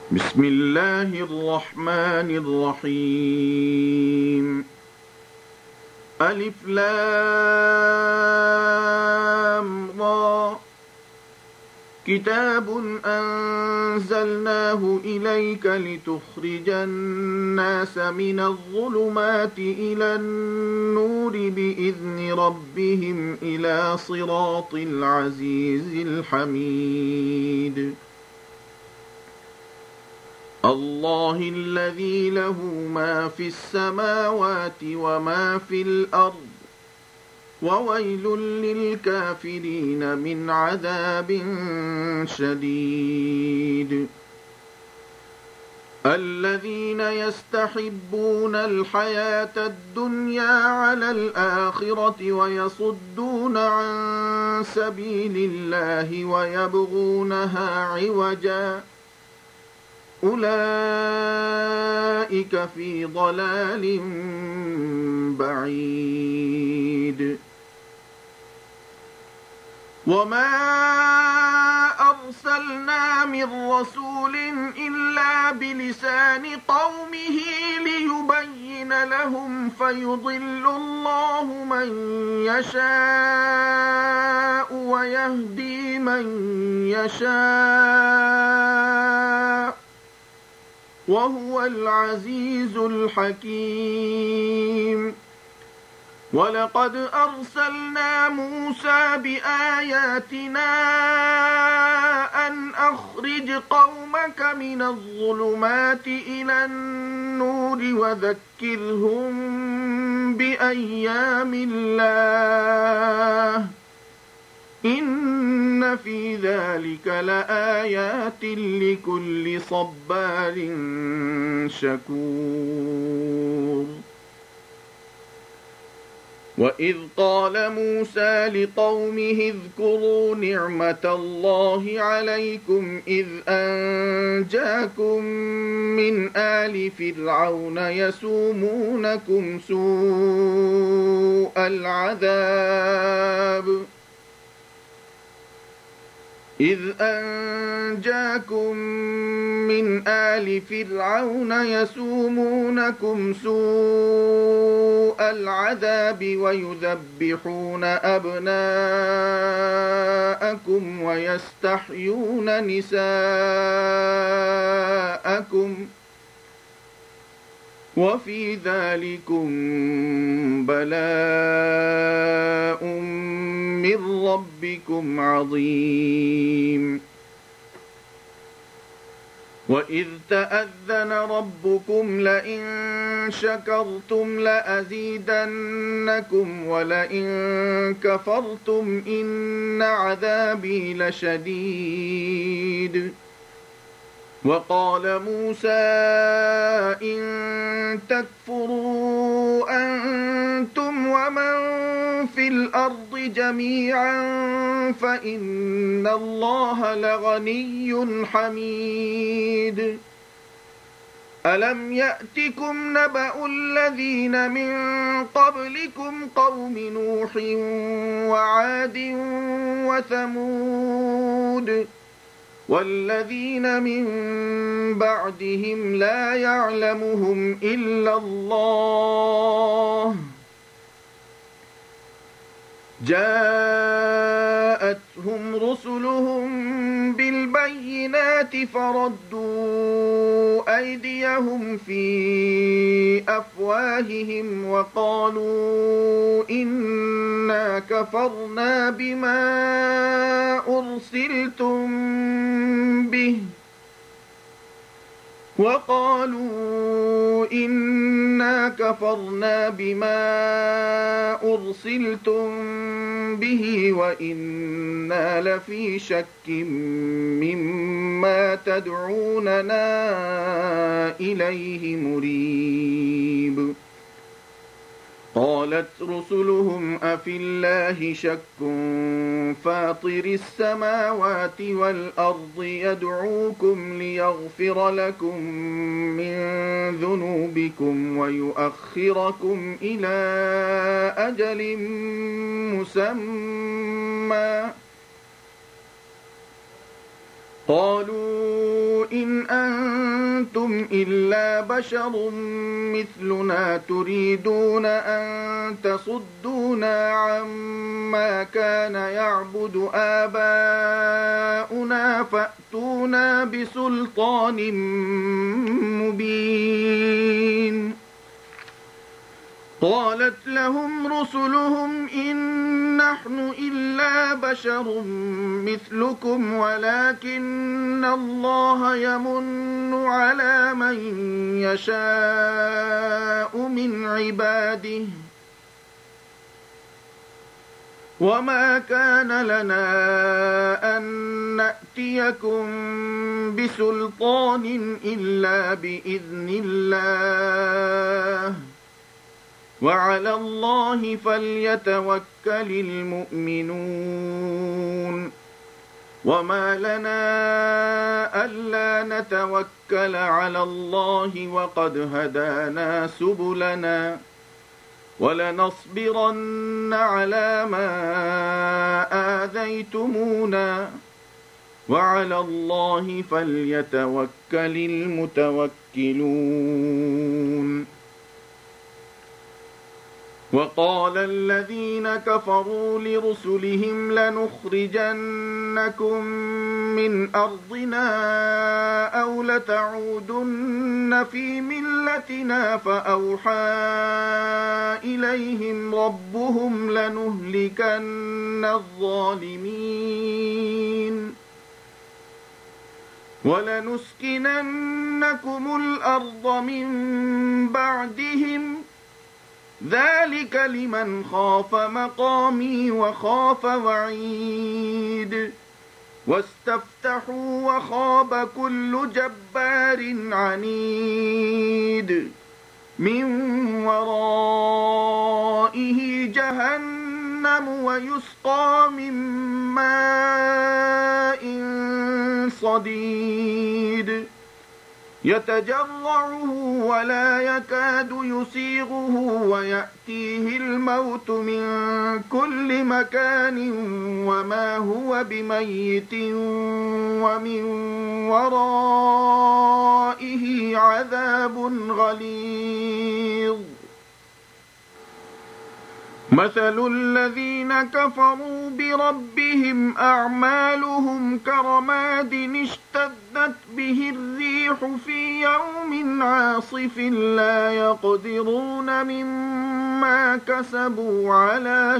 بسم الله الرحمن الرحيم. ألف لام را. كتاب أنزلناه إليك لتخرج الناس من الظلمات إلى النور بإذن ربهم إلى صراط العزيز الحميد. الله الذي له ما في السماوات وما في الأرض وويل للكافرين من عذاب شديد. الذين يستحبون الحياة الدنيا على الآخرة ويصدون عن سبيل الله ويبغونها عوجا أولئك في ضلال بعيد. وما أرسلنا من رسول إلا بلسان قومه ليبين لهم فيضل الله من يشاء ويهدي من يشاء وهو العزيز الحكيم. ولقد أرسلنا موسى بآياتنا أن أخرج قومك من الظلمات إلى النور وذكرهم بأيام الله إن في ذلك لآيات لكل صبار شكور. وإذ قال موسى لقومه اذكروا نعمة الله عليكم إذ أنجاكم من آل فرعون يسومونكم سوء العذاب إذ أنجاكم من آل فرعون يسومونكم سوء العذاب ويذبحون أبناءكم ويستحيون نساءكم وفي ذلكم بلاء من ربكم عظيم. وإذ تأذن ربكم لئن شكرتم لأزيدنكم ولئن كفرتم إن عذابي لشديد. وقال موسى إن تكفروا أنتم ومن في الأرض جميعا فإن الله لغني حميد. ألم يأتكم نبأ الذين من قبلكم قوم نوح وعاد وثمود والذين من بعدهم لا يعلمهم إلا الله جاءتهم رسلهم بالبينات فردوا أيديهم في أفواههم وقالوا إنا كفرنا بما أرسلتم به وإنا لفي شك مما تدعوننا إليه مريب. قالت رسلهم أفي الله شك فاطر السماوات والأرض يدعوكم ليغفر لكم من ذنوبكم ويؤخركم إلى أجل مسمى قالوا إن أنتم إلا بشر مثلنا تريدون أن تصدونا عما كان يعبد آباؤنا فأتونا بسلطان مبين. قالت لهم رسلهم إن نحن إلا بشر مثلكم ولكن الله يمن على من يشاء من عباده وما كان لنا أن نأتيكم بسلطان إلا بإذن الله وعلى الله فليتوكل المؤمنون. وما لنا ألا نتوكل على الله وقد هدانا سبلنا ولنصبرن على ما آذيتمونا وعلى الله فليتوكل المتوكلون. وقال الذين كفروا لرسلهم لنخرجنكم من أرضنا أو لتعودن في ملتنا فأوحى إليهم ربهم لنهلكن الظالمين ولنسكننكم الأرض من بعدهم ذلك لمن خاف مقامي وخاف وعيد. واستفتحوا وخاب كل جبار عنيد من ورائه جهنم ويسقى من ماء صديد يتجرعه ولا يكاد يسيغه ويأتيه الموت من كل مكان وما هو بميت ومن ورائه عذاب غليظ. مثل الذين كفروا بربهم أعمالهم كرماد اشتدت به الريح في يوم عاصف لا يقدرون مما كسبوا على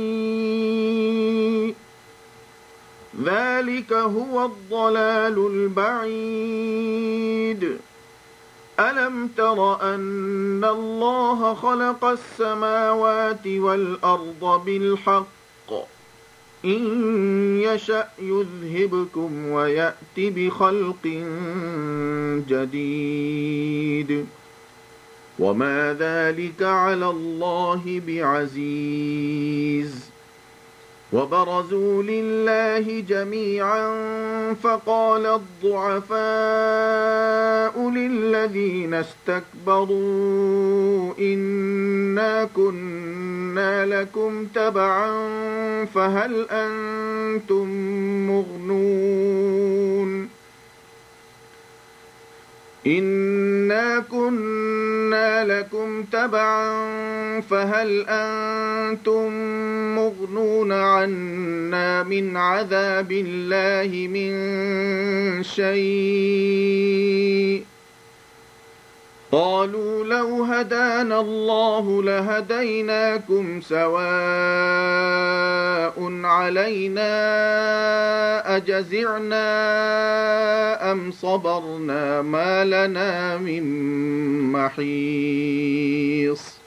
شيء ذلك هو الضلال البعيد. ألم تر أن الله خلق السماوات والأرض بالحق إن يشأ يذهبكم ويأت بخلق جديد وما ذلك على الله بعزيز. وبرزوا لله جميعا فقال الضعفاء للذين استكبروا إنا كنا لكم تبعا فهل أنتم مغنون إنا كنا لكم تبعا فهل أنتم مغنون عنا من عذاب الله من شيء قالوا لو هدانا الله لهديناكم سواء علينا أجزعنا أم صبرنا ما لنا من محيص.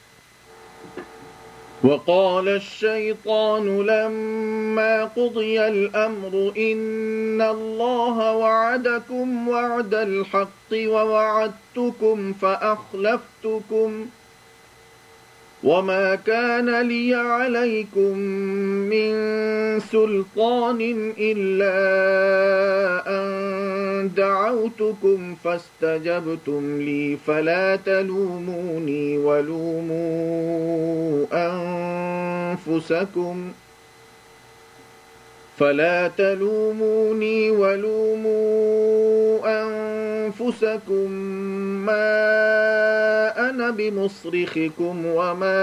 وقال الشيطان لما قضي الأمر إن الله وعدكم وعد الحق ووعدتكم فأخلفتكم وما كان لي عليكم من سلطان إلا أن دعوتكم فاستجبتم لي فلا تلوموني ولوموا أنفسكم ما أنا بمصرخكم وما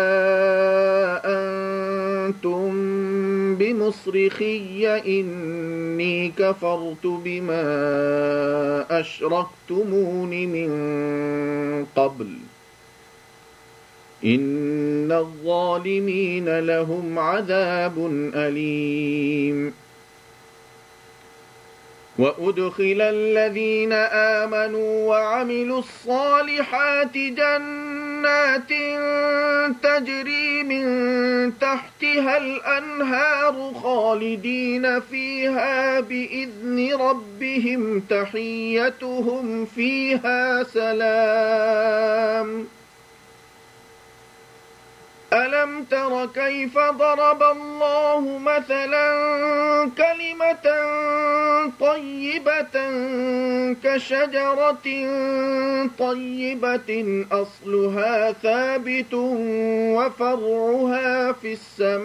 أنتم بمصرخي إني كفرت بما أشركتمون من قبل إن الظالمين لهم عذاب أليم وأدخل الذين آمنوا وعملوا الصالحات جنات تجري من تحتها الأنهار خالدين فيها بإذن ربهم تحيتهم فيها سلام ألم تر كيف ضرب الله مثلا كلمة طيبة كشجرة طيبة أصلها ثابت وفرعها في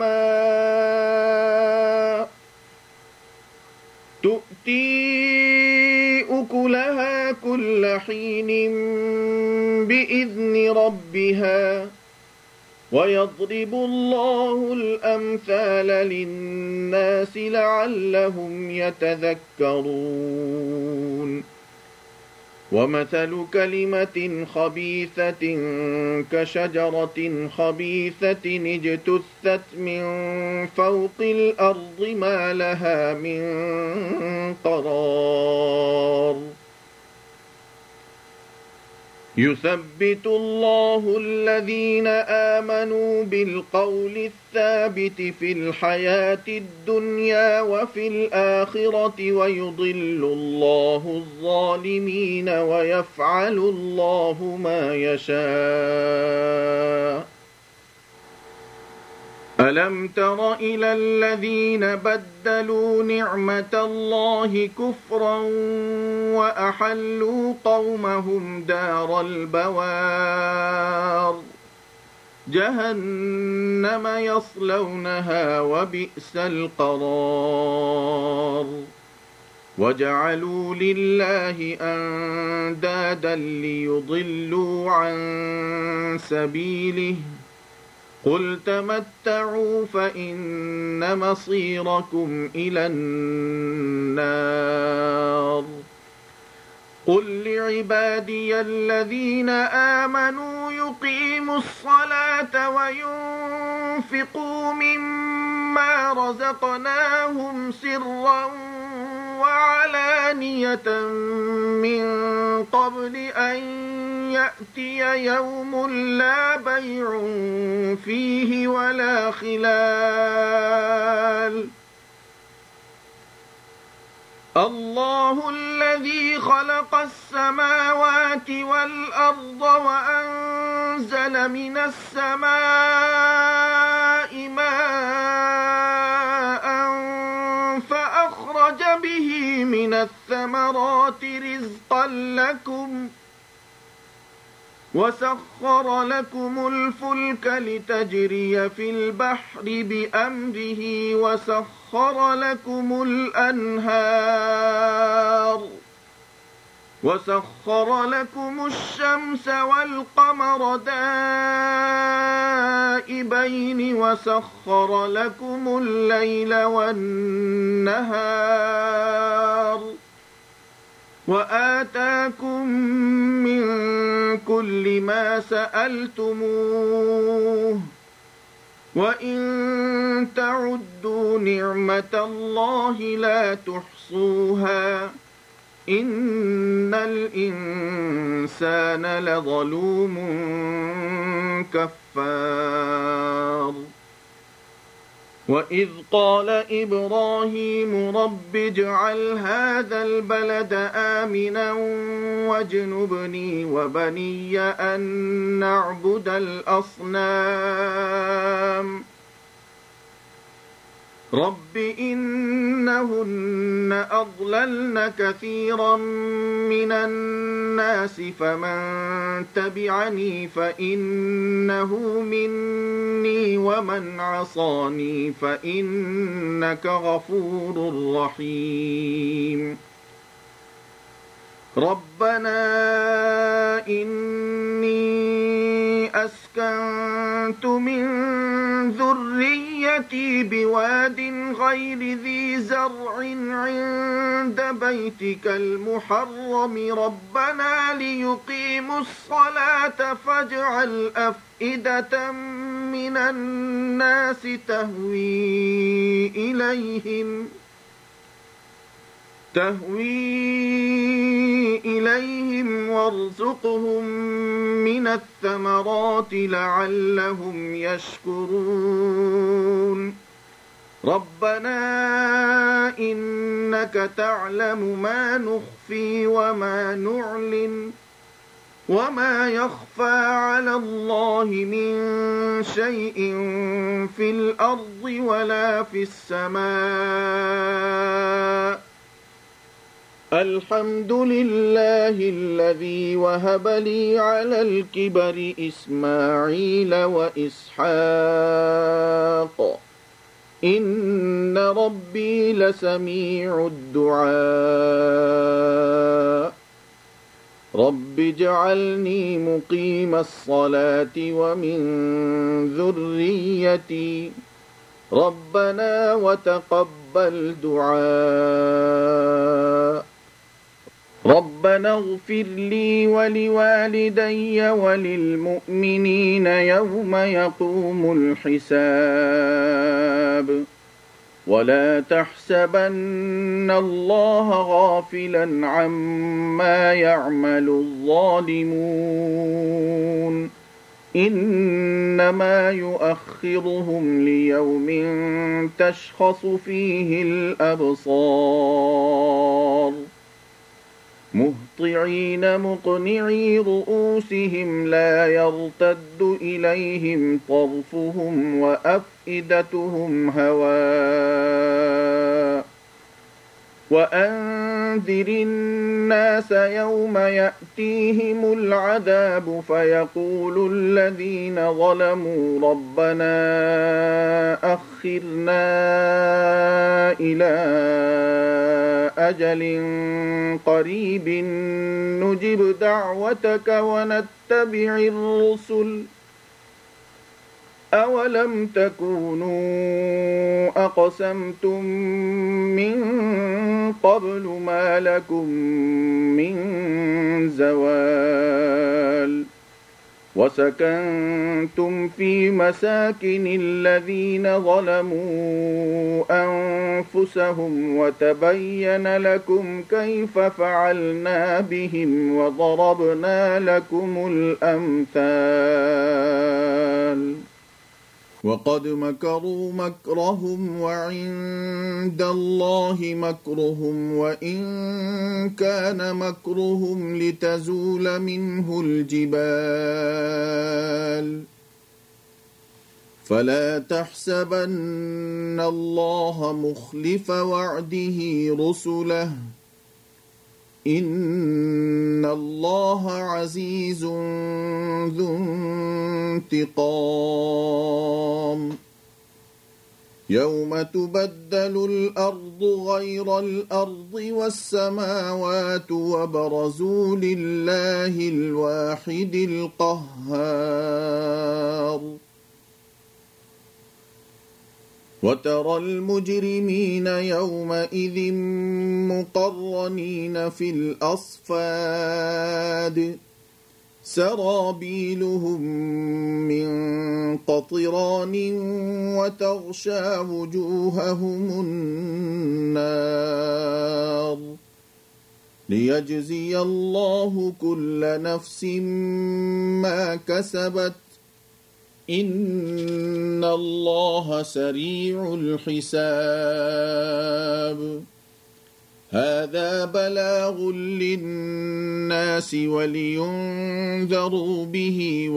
السماء تؤتي أكلها كل حين بإذن ربها ويضرب الله الأمثال للناس لعلهم يتذكرون ومثل كلمة خبيثة كشجرة خبيثة اجتثت من فوق الأرض ما لها من قرار يثبت الله الذين آمنوا بالقول الثابت في الحياة الدنيا وفي الآخرة ويضل الله الظالمين ويفعل الله ما يشاء ألم تر إلى الذين بدلوا نعمة الله كفرا وأحلوا قومهم دار البوار جهنم يصلونها وبئس القرار وجعلوا لله أندادا ليضلوا عن سبيله قل تمتعوا فإن مصيركم إلى النار قل لعبادي الذين آمنوا يقيموا الصلاة وينفقوا مما رزقناهم سرا وعلانية من قبل أن يأتي يوم لا بيع فيه ولا خلال الله الذي خلق السماوات والأرض وأنزل من السماء ماء فأخرج به من الثمرات رزقا لكم وسخر لكم الفلك لتجري في البحر بأمره وسخر لكم الأنهار وسخر لكم الشمس والقمر دائبين وسخر لكم الليل والنهار وآتاكم من كل ما سألتموه وإن تعدوا نعمة الله لا تحصوها إن الإنسان لظلوم كفار وإذ قال إبراهيم رب اجعل هذا البلد آمنا واجنبني وبني أن نعبد الأصنام رب إنهن أضللن كثيرا من الناس فمن تبعني فإنه مني ومن عصاني فإنك غفور رحيم ربنا إني أسكنت من ذريتي بواد غير ذي زرع عند بيتك المحرم ربنا ليقيموا الصلاة فاجعل أفئدة من الناس تهوي إليهم وارزقهم من الثمرات لعلهم يشكرون ربنا إنك تعلم ما نخفي وما نعلن وما يخفى على الله من شيء في الأرض ولا في السماء الحمد لله الذي وهب لي على الكبر إسماعيل وإسحاق إن ربي لسميع الدعاء رب اجعلني مقيم الصلاة ومن ذريتي ربنا وتقبل دعاء ربنا اغفر لي ولوالدي وللمؤمنين يوم يقوم الحساب ولا تحسبن الله غافلا عما يعمل الظالمون إنما يؤخرهم ليوم تشخص فيه الأبصار مهطعين مقنعي رؤوسهم لا يرتد إليهم طرفهم وأفئدتهم هواء وأنذر الناس يوم يأتيهم العذاب فيقول الذين ظلموا ربنا أخرنا إلى أجل قريب نجب دعوتك ونتبع الرسل أولم تكونوا أقسمتم من قبل ما لكم من زوال وسكنتم في مساكن الذين ظلموا أنفسهم وتبين لكم كيف فعلنا بهم وضربنا لكم الأمثال وقد مكروا مكرهم وعند الله مكرهم وإن كان مكرهم لتزول منه الجبال فلا تحسبن الله مخلف وعده رسله إن الله عزيز ذو انتقام يوم تبدل الأرض غير الأرض والسماوات وبرزوا لله الواحد القهار وترى المجرمين يومئذ مقرنين في الأصفاد سرابيلهم من قطران وتغشى وجوههم النار ليجزي الله كل نفس ما كسبت إن الله سريع الحساب هذا بلاغ للناس ولينذروا به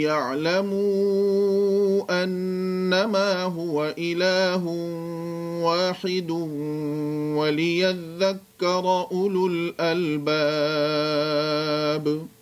وليعلموا أنما هو إله واحد وليذكر أولو الألباب